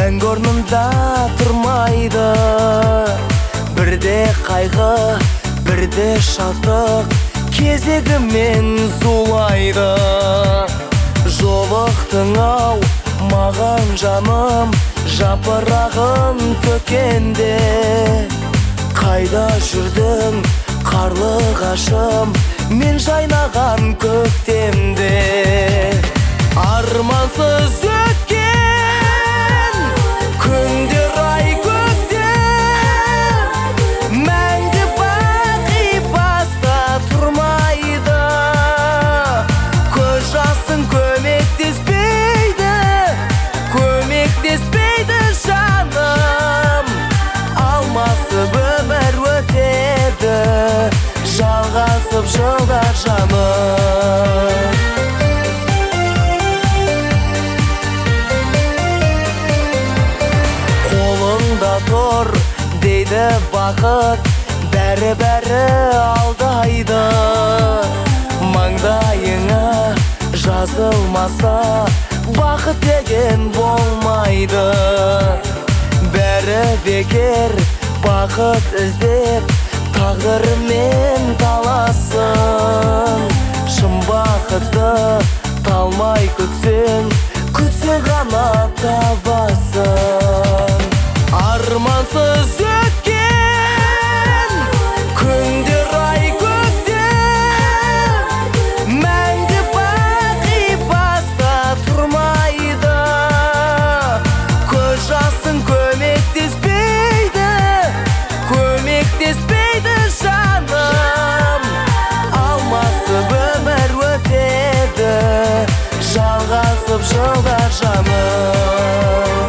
мәңгі орнында тұрмайды. Бірде қайғы, бірде шаттық кезегімен зулайды. Жолықтың ау маған жаным, жапырағын төкенде. Қайда жүрдің қарлығашым, мен жайнаған көктемде. Армансыз өткен күндер ай көктем, мәңгі бақи баста тұрмайды. Көз жасың көмектеспейді, көмектеспейді жаным. Алмасып өмір өтеді, жалғасып жылдар жаным. Қолыңда тұр дейді бақыт, бәрі алдайды. Маңдайыңа жазылмаса бақыт деген болмайды. Бәрі бекер бақыт іздеп тағдырмен таласын. Шын бақытты талмай күтсең, күтсең ғана табасың. Армансыз өткен күндер ай көктем, мәңгі бақи баста тұрмайды. Көз жасың көмектеспейді, көмектеспейді жаным. Алмасып өмір өтеді, жалғасып жылдар жаным.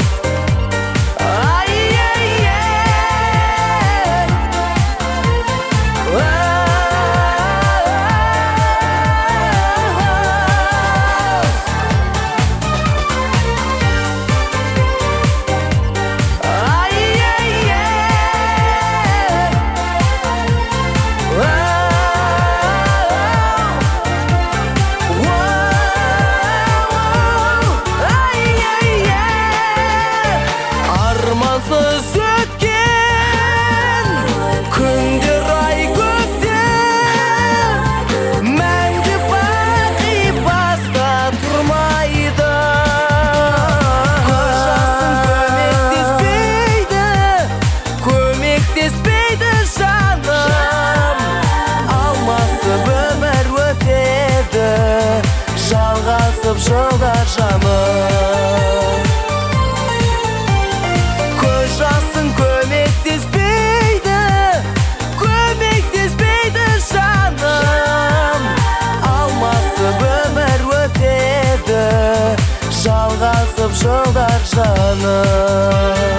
Армансыз өткен күндер ай көктем, мәңгі бақи баста тұрмайды. Көз жасың көмектеспейді, көмектеспейді жаным. Алмасып өмір өтеді, жалғасып жылдар жаным. Көз жасың көмектеспейді, көмектеспейді жаным. Алмасып өмір өтеді, жалғасып жылдар жаным.